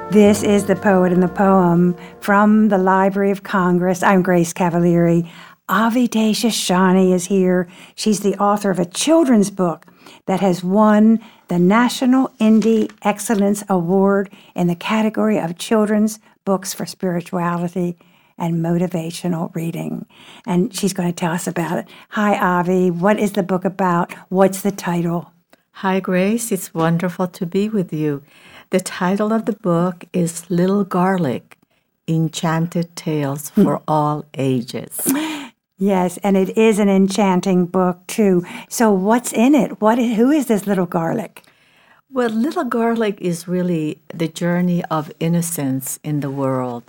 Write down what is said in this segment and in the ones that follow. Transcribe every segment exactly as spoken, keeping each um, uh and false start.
This is The Poet and the Poem from the Library of Congress. I'm Grace Cavalieri. Avi Deshoshani is here. She's the author of a children's book that has won the National Indie Excellence Award in the category of children's books for spirituality and motivational reading. And she's going to tell us about it. Hi, Avi. What is the book about? What's the title? Hi, Grace. It's wonderful to be with you. The title of the book is Little Garlic, Enchanted Tales for All Ages. Yes, and it is an enchanting book, too. So what's in it? What? Is, who is this little garlic? Well, Little Garlic is really the journey of innocence in the world.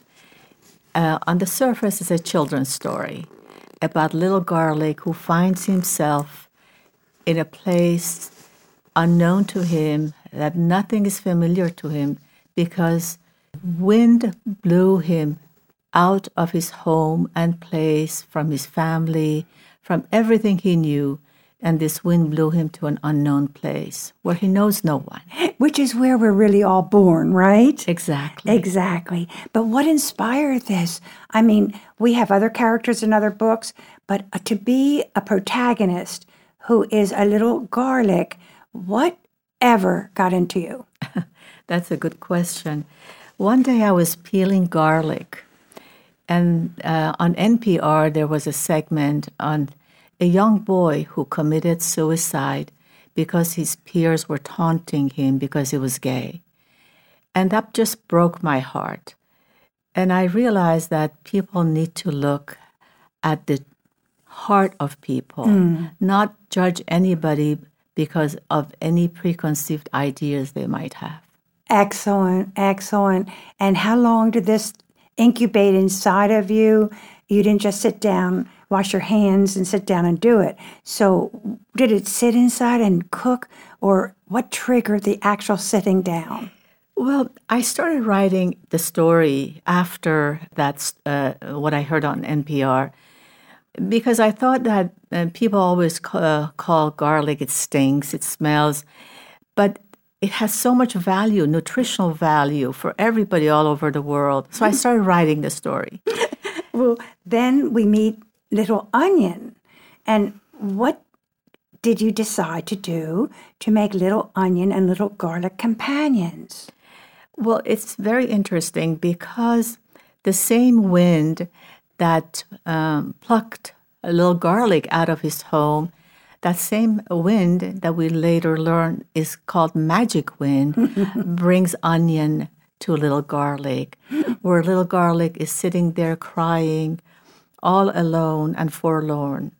Uh, on the surface, it's a children's story about little garlic who finds himself in a place unknown to him, that nothing is familiar to him, because wind blew him out of his home and place, from his family, from everything he knew, and this wind blew him to an unknown place where he knows no one. Which is where we're really all born, right? Exactly. Exactly. But what inspired this? I mean, we have other characters in other books, but to be a protagonist who is a little garlic, whatever got into you? That's a good question. One day I was peeling garlic, and uh, on N P R there was a segment on a young boy who committed suicide because his peers were taunting him because he was gay. And that just broke my heart. And I realized that people need to look at the heart of people, mm. not judge anybody because of any preconceived ideas they might have. Excellent, excellent. And how long did this incubate inside of you? You didn't just sit down, wash your hands, and sit down and do it. So did it sit inside and cook, or what triggered the actual sitting down? Well, I started writing the story after that's uh, what I heard on N P R, because I thought that uh, people always ca- uh, call garlic, it stinks, it smells, but it has so much value, nutritional value for everybody all over the world. So I started writing the story. Well, then we meet Little Onion. And what did you decide to do to make Little Onion and Little Garlic companions? Well, it's very interesting because the same wind that um, plucked a little garlic out of his home, that same wind that we later learn is called magic wind, brings Onion to little garlic, where little garlic is sitting there crying, all alone and forlorn.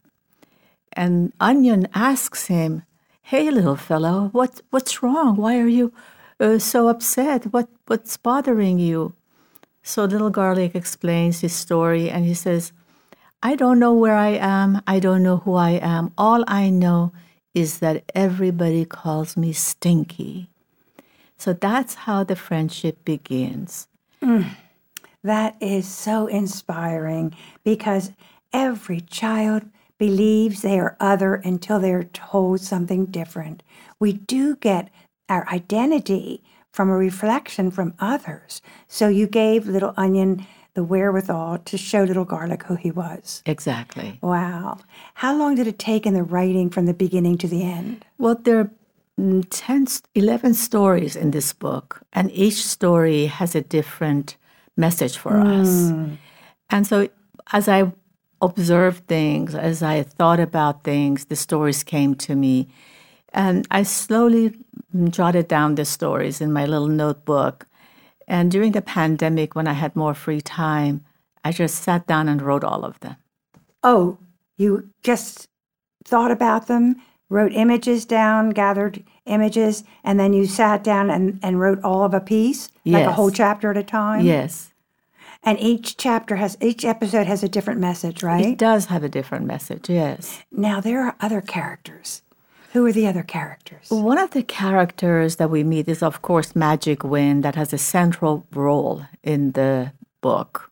And Onion asks him, "Hey, little fellow, what what's wrong? Why are you uh, so upset? What what's bothering you?" So little garlic explains his story, and he says, "I don't know where I am. I don't know who I am. All I know is that everybody calls me Stinky." So that's how the friendship begins. Mm, that is so inspiring, because every child believes they are other until they're told something different. We do get our identity from a reflection from others. So you gave Little Onion the wherewithal to show little garlic who he was. Exactly. Wow. How long did it take in the writing from the beginning to the end? Well, there are ten, eleven stories in this book, and each story has a different message for mm. us. And so as I observed things, as I thought about things, the stories came to me. And I slowly jotted down the stories in my little notebook. And during the pandemic, when I had more free time, I just sat down and wrote all of them. Oh, you just thought about them, wrote images down, gathered images, and then you sat down and, and wrote all of a piece? Yes. Like a whole chapter at a time? Yes. And each chapter has, each episode has a different message, right? It does have a different message, yes. Now, there are other characters. Who are the other characters? One of the characters that we meet is, of course, Magic Wind, that has a central role in the book.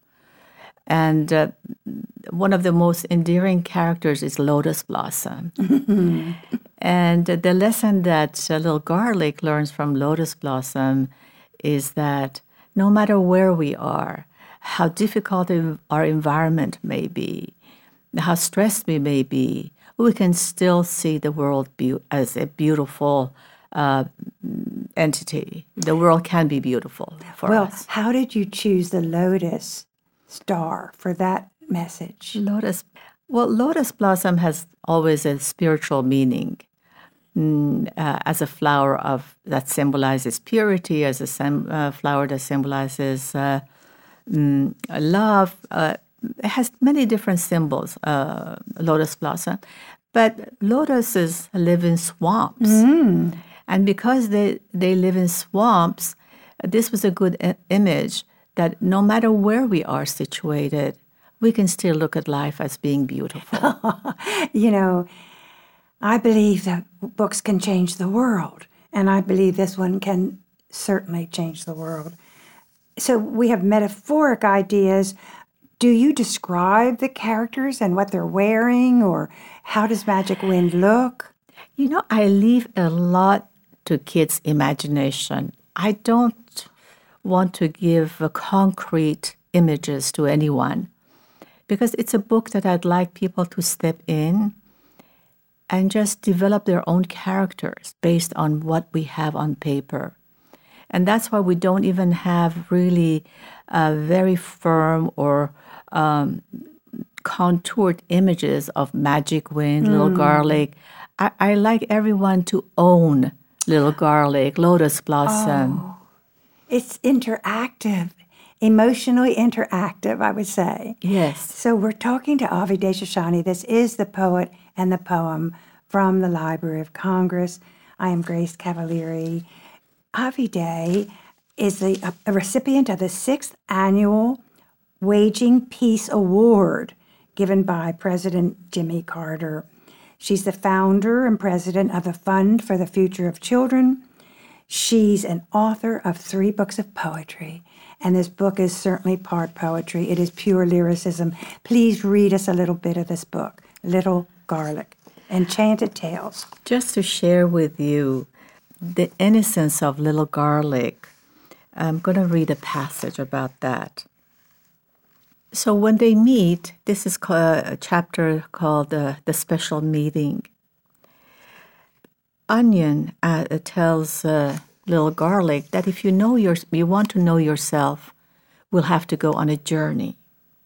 And uh, one of the most endearing characters is Lotus Blossom. And the lesson that uh, little Garlic learns from Lotus Blossom is that no matter where we are, how difficult our environment may be, how stressed we may be, we can still see the world be- as a beautiful uh, entity. The world can be beautiful for well, us. How did you choose the lotus star for that message? Lotus, well, lotus blossom has always a spiritual meaning. Mm, uh, as a flower of that symbolizes purity, as a sem- uh, flower that symbolizes uh, mm, love. Uh, it has many different symbols, uh, lotus blossom. But lotuses live in swamps. Mm. And because they, they live in swamps, this was a good I- image that no matter where we are situated, we can still look at life as being beautiful. You know, I believe that books can change the world, and I believe this one can certainly change the world. So we have metaphoric ideas. Do you describe the characters and what they're wearing, or how does Magic Wind look? You know, I leave a lot to kids' imagination. I don't want to give uh, concrete images to anyone because it's a book that I'd like people to step in and just develop their own characters based on what we have on paper. And that's why we don't even have really uh, very firm or um, contoured images of Magic Wind, mm. Little Garlic. I, I like everyone to own Little Garlic, Lotus Blossom. Oh, it's interactive, emotionally interactive, I would say. Yes. So we're talking to Avi Deshashani. This is The Poet and the Poem from the Library of Congress. I am Grace Cavalieri. Avi Day is the, a, a recipient of the sixth annual Waging Peace Award given by President Jimmy Carter. She's the founder and president of the Fund for the Future of Children. She's an author of three books of poetry, and this book is certainly part poetry. It is pure lyricism. Please read us a little bit of this book, Little Garlic, Enchanted Tales. Just to share with you the innocence of Little Garlic, I'm going to read a passage about that. So when they meet, this is a chapter called uh, The Special Meeting. Onion uh, tells uh, Little Garlic that if you know your, you want to know yourself, we'll have to go on a journey.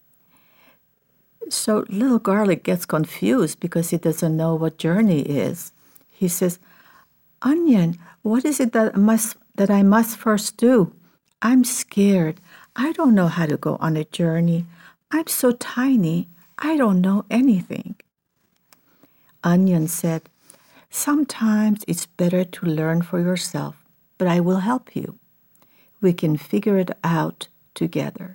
So Little Garlic gets confused because he doesn't know what journey is. He says, Onion, what is it that must that I must first do? I'm scared. I don't know how to go on a journey. I'm so tiny. I don't know anything. Onion said, sometimes it's better to learn for yourself, but I will help you. We can figure it out together.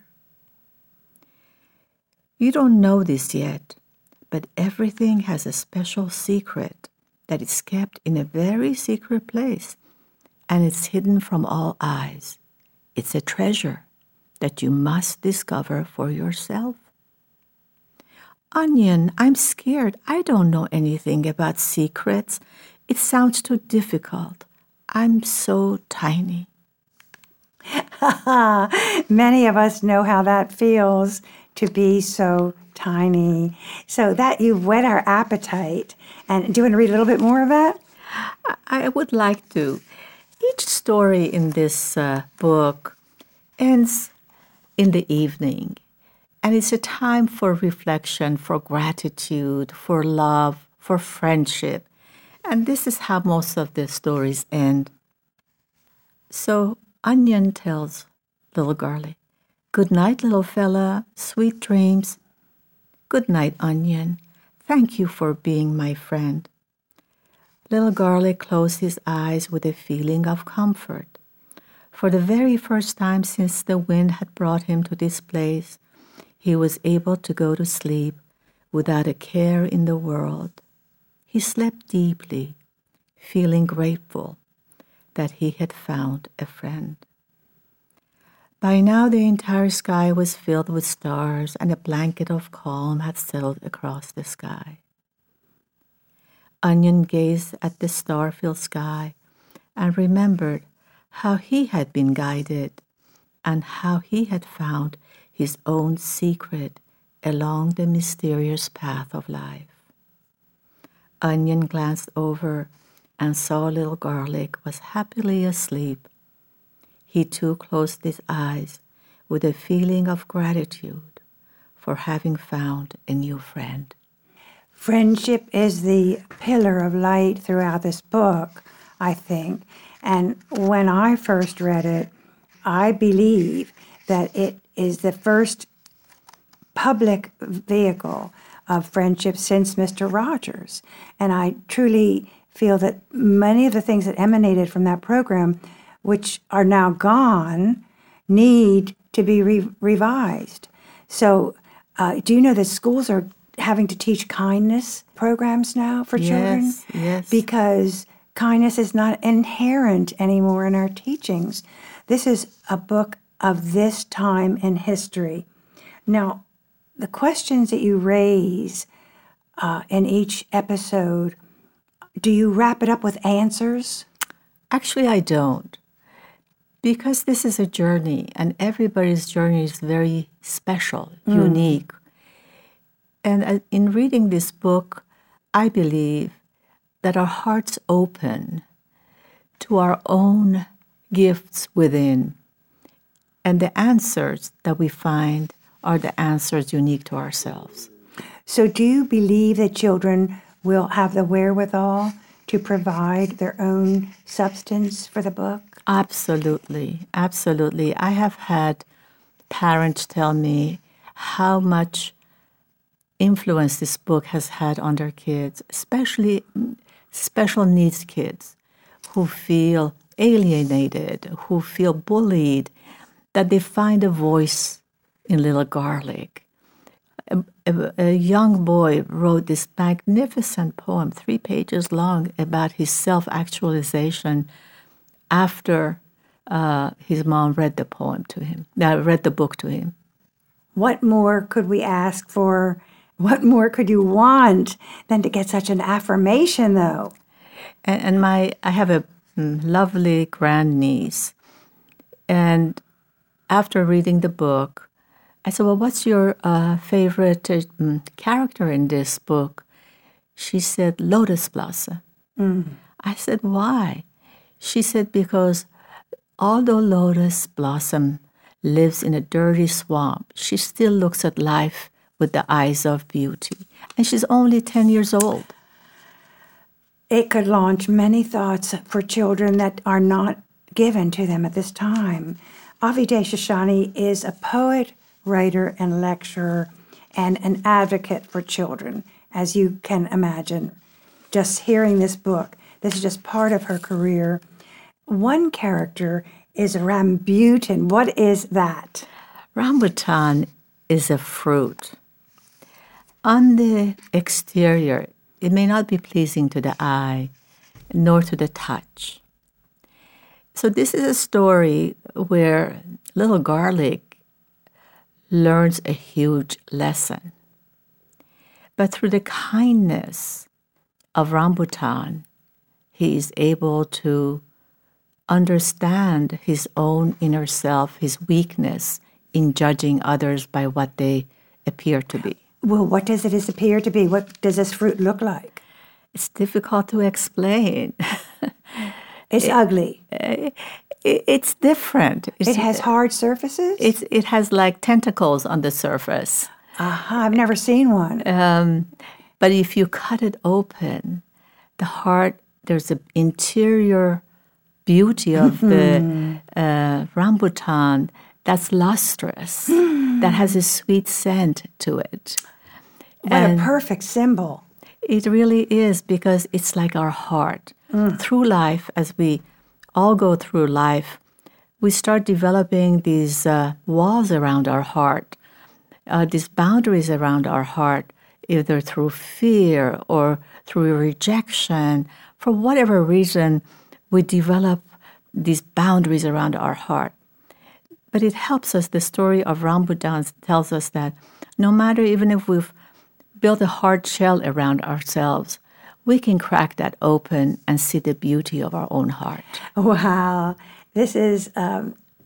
You don't know this yet, but everything has a special secret that is kept in a very secret place, and it's hidden from all eyes. It's a treasure that you must discover for yourself. Onion, I'm scared. I don't know anything about secrets. It sounds too difficult. I'm so tiny. Many of us know how that feels, to be so tiny. So that you've whet our appetite. And do you want to read a little bit more of that? I would like to. Each story in this uh, book ends in the evening. And it's a time for reflection, for gratitude, for love, for friendship. And this is how most of the stories end. So Onion tells Little Garlic, good night, little fella, sweet dreams. Good night, Onion. Thank you for being my friend. Little Garlic closed his eyes with a feeling of comfort. For the very first time since the wind had brought him to this place, he was able to go to sleep without a care in the world. He slept deeply, feeling grateful that he had found a friend. By now the entire sky was filled with stars, and a blanket of calm had settled across the sky. Onion gazed at the star-filled sky and remembered how he had been guided and how he had found his own secret along the mysterious path of life. Onion glanced over and saw little Garlic was happily asleep. He too closed his eyes with a feeling of gratitude for having found a new friend. Friendship is the pillar of light throughout this book, I think. And when I first read it, I believe that it is the first public vehicle of friendship since Mister Rogers. And I truly feel that many of the things that emanated from that program, which are now gone, need to be re- revised. So uh, do you know that schools are having to teach kindness programs now for children? Yes, yes. Because kindness is not inherent anymore in our teachings. This is a book of this time in history. Now, the questions that you raise uh, in each episode, do you wrap it up with answers? Actually, I don't. Because this is a journey, and everybody's journey is very special, mm. unique. And uh, in reading this book, I believe that our hearts open to our own gifts within, and the answers that we find are the answers unique to ourselves. So do you believe that children will have the wherewithal to provide their own substance for the book? Absolutely, absolutely. I have had parents tell me how much influence this book has had on their kids, especially special needs kids who feel alienated, who feel bullied, that they find a voice in little Garlic. A, a, a young boy wrote this magnificent poem, three pages long, about his self-actualization after uh, his mom read the poem to him, uh, read the book to him. What more could we ask for? What more could you want than to get such an affirmation, though? And, and my, I have a mm, lovely grandniece, and after reading the book, I said, well, what's your uh, favorite uh, character in this book? She said, Lotus Blossom. Mm. I said, why? She said, because although Lotus Blossom lives in a dirty swamp, she still looks at life with the eyes of beauty. And she's only ten years old. It could launch many thoughts for children that are not given to them at this time. Avi Shoshani is a poet, writer, and lecturer, and an advocate for children, as you can imagine. Just hearing this book, this is just part of her career. One character is rambutan. What is that? Rambutan is a fruit. On the exterior, it may not be pleasing to the eye, nor to the touch. So this is a story where little Garlic learns a huge lesson. But through the kindness of Rambutan, he is able to understand his own inner self, his weakness in judging others by what they appear to be. Well, what does it appear to be? What does this fruit look like? It's difficult to explain. It's it, ugly. It, it's different. It's, it has hard surfaces? It's, it has like tentacles on the surface. Aha, I've never seen one. Um, but if you cut it open, the heart, there's an interior beauty of mm-hmm. the uh, rambutan that's lustrous, that has a sweet scent to it. What and a perfect symbol. It really is, because it's like our heart. Mm. Through life, as we all go through life, we start developing these uh, walls around our heart, uh, these boundaries around our heart, either through fear or through rejection. For whatever reason, we develop these boundaries around our heart. But it helps us. The story of Rambutan tells us that no matter, even if we've built a hard shell around ourselves, we can crack that open and see the beauty of our own heart. Wow. This is um,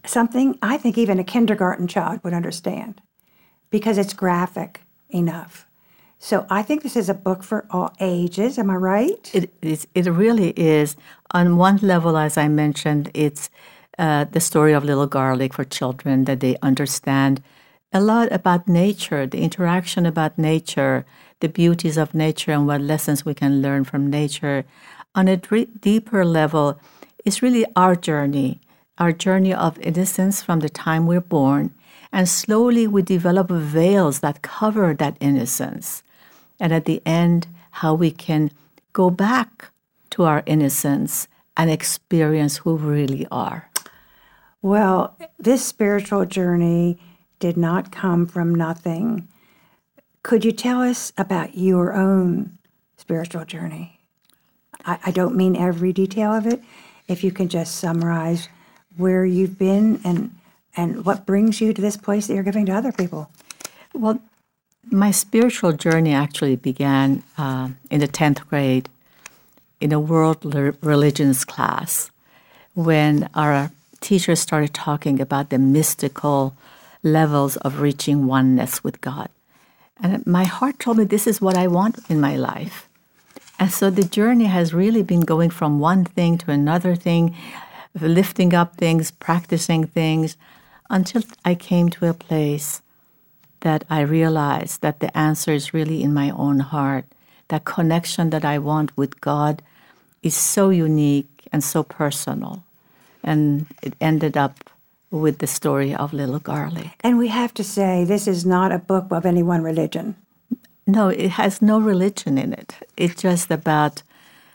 something I think even a kindergarten child would understand because it's graphic enough. So I think this is a book for all ages. Am I right? It is. It really is. On one level, as I mentioned, it's uh, the story of Little Garlic for children, that they understand a lot about nature, the interaction about nature, the beauties of nature, and what lessons we can learn from nature. On a d- deeper level, it's really our journey, our journey of innocence from the time we're born, and slowly we develop veils that cover that innocence. And at the end, how we can go back to our innocence and experience who we really are. Well, this spiritual journey did not come from nothing. Could you tell us about your own spiritual journey? I, I don't mean every detail of it. If you can just summarize where you've been and and what brings you to this place that you're giving to other people. Well, my spiritual journey actually began uh, in the tenth grade in a world religions class when our teacher started talking about the mystical levels of reaching oneness with God. And my heart told me this is what I want in my life. And so the journey has really been going from one thing to another thing, lifting up things, practicing things, until I came to a place that I realized that the answer is really in my own heart. That connection that I want with God is so unique and so personal. And it ended up with the story of Little Garlic. And we have to say, this is not a book of any one religion. No, it has no religion in it. It's just about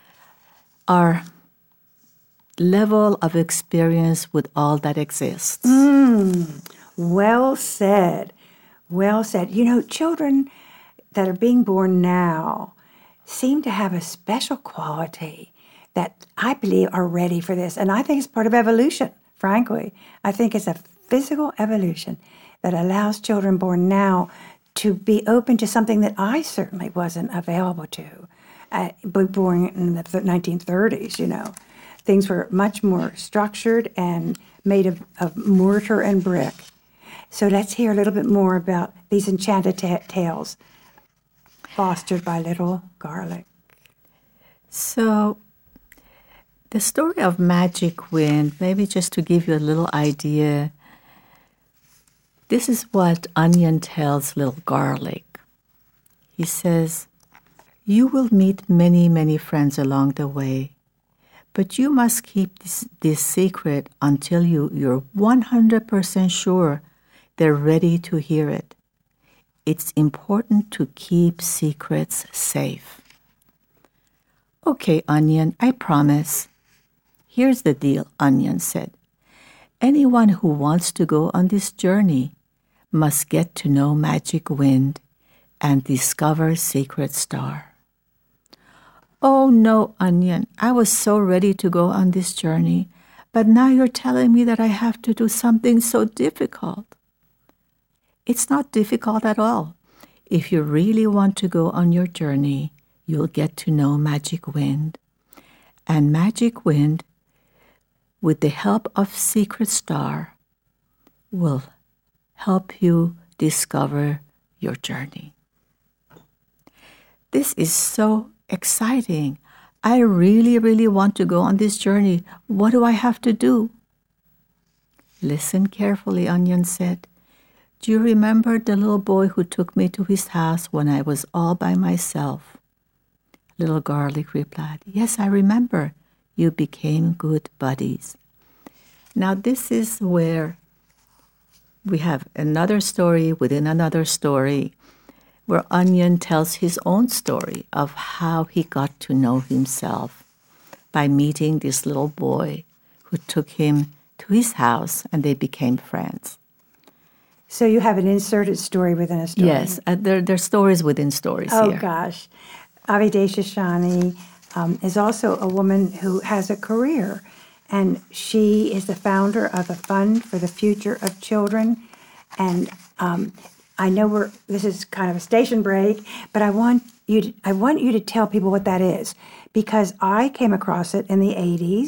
our level of experience with all that exists. Mm, well said. Well said. You know, children that are being born now seem to have a special quality that I believe are ready for this. And I think it's part of evolution, frankly. I think it's a physical evolution that allows children born now to be open to something that I certainly wasn't available to. Uh, born in the nineteen thirties, you know. Things were much more structured and made of, of mortar and brick. So let's hear a little bit more about these enchanted ta- tales fostered by Little Garlic. So the story of Magic Wind, maybe just to give you a little idea, this is what Onion tells Little Garlic. He says, "You will meet many, many friends along the way, but you must keep this, this secret until you, you're one hundred percent sure they're ready to hear it. It's important to keep secrets safe." "Okay, Onion, I promise." "Here's the deal," Onion said. "Anyone who wants to go on this journey must get to know Magic Wind and discover Secret Star." "Oh, no, Onion, I was so ready to go on this journey, but now you're telling me that I have to do something so difficult." "It's not difficult at all. If you really want to go on your journey, you'll get to know Magic Wind. And Magic Wind, with the help of Secret Star, will help you discover your journey." This is so exciting. I really, really want to go on this journey. What do I have to do? "Listen carefully," Onion said. "Do you remember the little boy who took me to his house when I was all by myself?" Little Garlic replied, "Yes, I remember. You became good buddies." Now this is where we have another story within another story, where Onion tells his own story of how he got to know himself by meeting this little boy who took him to his house and they became friends. So you have an inserted story within a story. Yes, uh, there, there are stories within stories oh, here. Oh, gosh. Avi Shashani um, is also a woman who has a career, and she is the founder of a fund for the future of children. And um, I know we're this is kind of a station break, but I want you to, I want you to tell people what that is, because I came across it in the eighties,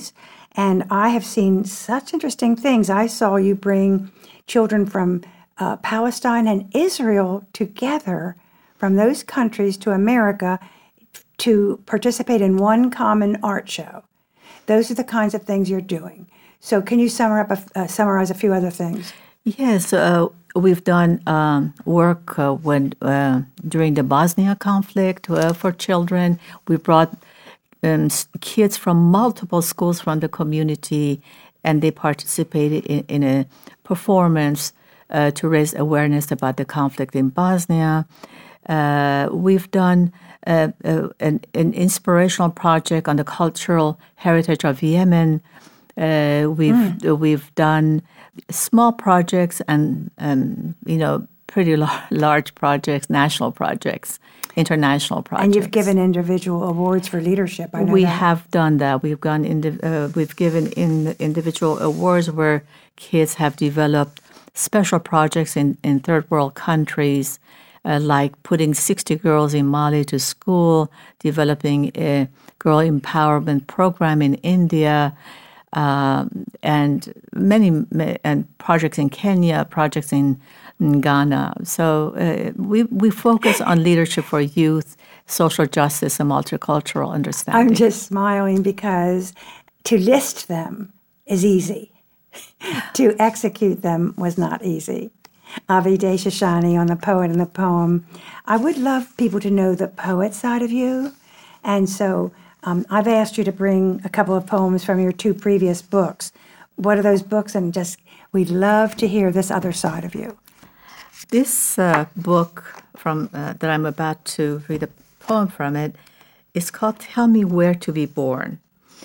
And I have seen such interesting things. I saw you bring children from uh, Palestine and Israel together from those countries to America to participate in one common art show. Those are the kinds of things you're doing. So can you summarize a, uh, summarize a few other things? Yes, uh, we've done um, work uh, when uh, during the Bosnia conflict uh, for children. We brought um, kids from multiple schools from the community, and they participated in, in a performance uh, to raise awareness about the conflict in Bosnia. Uh, we've done uh, uh, an, an inspirational project on the cultural heritage of Yemen. Uh, we've mm. we've done small projects and um, you know pretty lar- large projects, national projects, international projects. And you've given individual awards for leadership. I know we that. have done that. We've gone indi- uh, we've given in individual awards where kids have developed special projects in, in third world countries, uh, like putting sixty girls in Mali to school, developing a girl empowerment program in India. Um, and many and projects in Kenya, projects in, in Ghana. So uh, we we focus on leadership for youth, social justice, and multicultural understanding. I'm just smiling because to list them is easy. To execute them was not easy. Avi Shoshani on the poet and the poem. I would love people to know the poet side of you, and so. Um, I've asked you to bring a couple of poems from your two previous books. What are those books? And just, we'd love to hear this other side of you. This uh, book from uh, that I'm about to read a poem from it is called Tell Me Where to Be Born.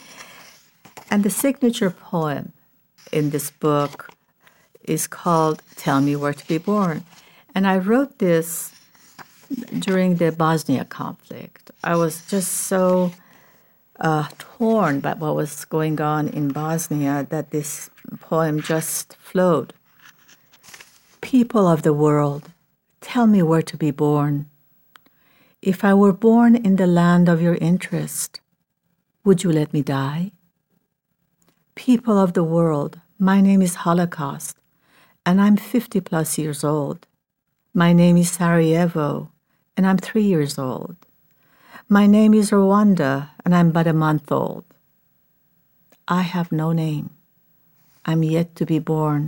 And the signature poem in this book is called Tell Me Where to Be Born. And I wrote this during the Bosnia conflict. I was just so Uh, torn by what was going on in Bosnia, that this poem just flowed. People of the world, tell me where to be born. If I were born in the land of your interest, would you let me die? People of the world, my name is Holocaust, and I'm fifty plus years old. My name is Sarajevo, and I'm three years old. My name is Rwanda, and I'm but a month old. I have no name. I'm yet to be born.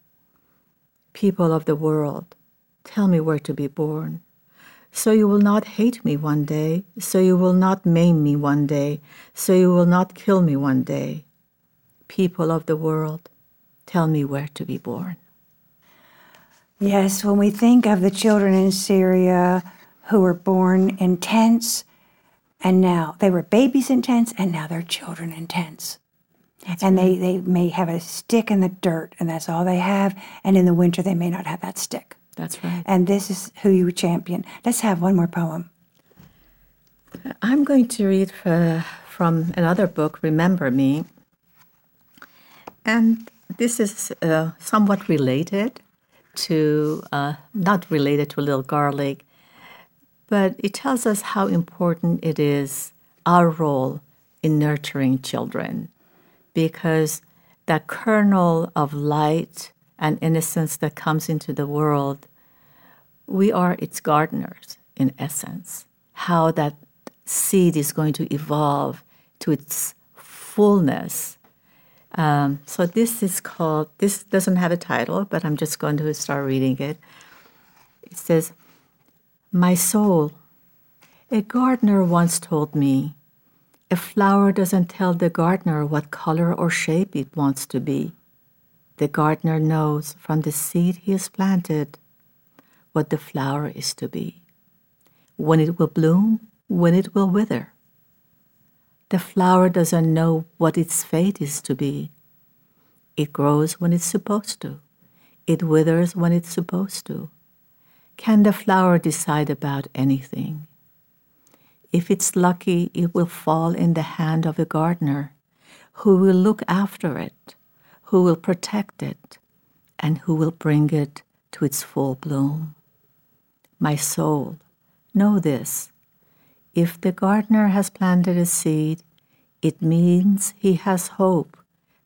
People of the world, tell me where to be born. So you will not hate me one day, so you will not maim me one day, so you will not kill me one day. People of the world, tell me where to be born. Yes, when we think of the children in Syria who were born in tents, and now they were babies in tents, and now they're children in tents. That's and right. they, they may have a stick in the dirt, and that's all they have. And in the winter, they may not have that stick. That's right. And this is who you champion. Let's have one more poem. I'm going to read uh, from another book, Remember Me. And this is uh, somewhat related to, uh, not related to Little Garlic, but it tells us how important it is, our role in nurturing children, because that kernel of light and innocence that comes into the world, we are its gardeners, in essence. How that seed is going to evolve to its fullness. Um, so this is called, this doesn't have a title, but I'm just going to start reading it. It says, My soul, a gardener once told me, a flower doesn't tell the gardener what color or shape it wants to be. The gardener knows from the seed he has planted what the flower is to be, when it will bloom, when it will wither. The flower doesn't know what its fate is to be. It grows when it's supposed to. It withers when it's supposed to. Can the flower decide about anything? If it's lucky, it will fall in the hand of a gardener who will look after it, who will protect it, and who will bring it to its full bloom. My soul, know this. If the gardener has planted a seed, it means he has hope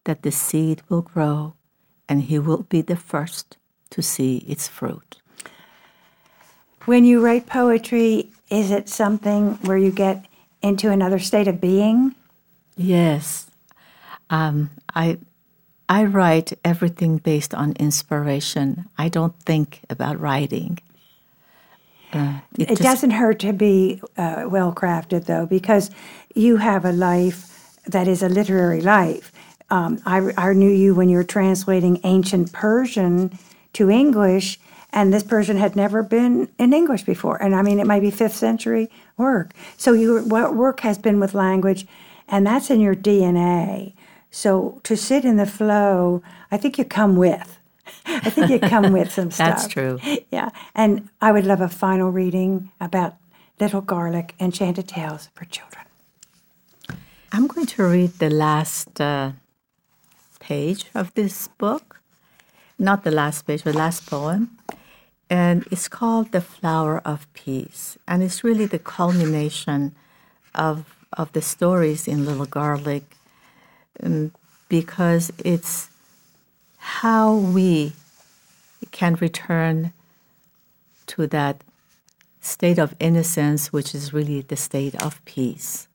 that the seed will grow and he will be the first to see its fruit. When you write poetry, is it something where you get into another state of being? Yes. Um, I I write everything based on inspiration. I don't think about writing. Uh, it it just, doesn't hurt to be uh, well-crafted, though, because you have a life that is a literary life. Um, I, I knew you when you were translating ancient Persian to English, and this Persian had never been in English before. And I mean, it might be fifth century work. So your work has been with language, and that's in your D N A. So to sit in the flow, I think you come with. I think you come with some stuff. That's true. Yeah. And I would love a final reading about Little Garlic, Enchanted Tales for Children. I'm going to read the last uh, page of this book. Not the last page, but the last poem. And it's called The Flower of Peace. And it's really the culmination of, of the stories in Little Garlic, um, because it's how we can return to that state of innocence, which is really the state of peace.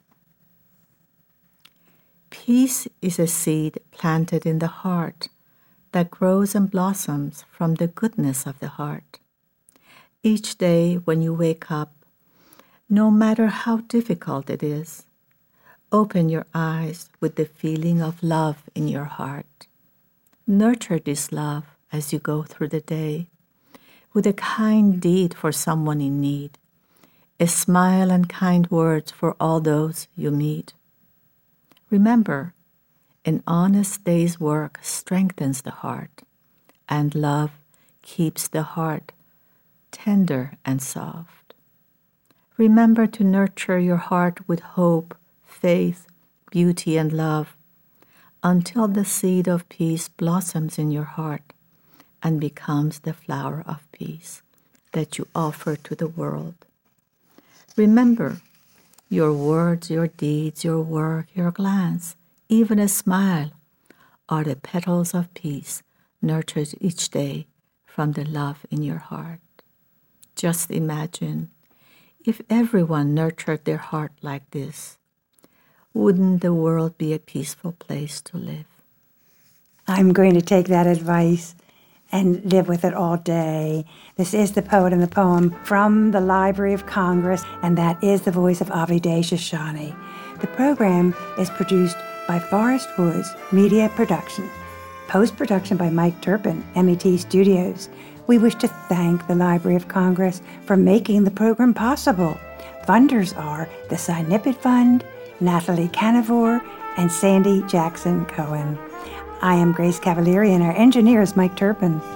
Peace is a seed planted in the heart that grows and blossoms from the goodness of the heart. Each day when you wake up, no matter how difficult it is, open your eyes with the feeling of love in your heart. Nurture this love as you go through the day with a kind deed for someone in need, a smile and kind words for all those you meet. Remember, an honest day's work strengthens the heart, and love keeps the heart tender and soft. Remember to nurture your heart with hope, faith, beauty, and love, until the seed of peace blossoms in your heart and becomes the flower of peace that you offer to the world. Remember, your words, your deeds, your work, your glance, even a smile, are the petals of peace nurtured each day from the love in your heart. Just imagine if everyone nurtured their heart like this, wouldn't the world be a peaceful place to live? I'm going to take that advice and live with it all day. This is The Poet and the Poem from the Library of Congress, and that is the voice of Avideh Shoshani. The program is produced by Forest Woods Media Production. Post-production by Mike Turpin, M E T Studios. We wish to thank the Library of Congress for making the program possible. Funders are the Cy Nippet Fund, Natalie Canavore, and Sandy Jackson Cohen. I am Grace Cavalieri, and our engineer is Mike Turpin.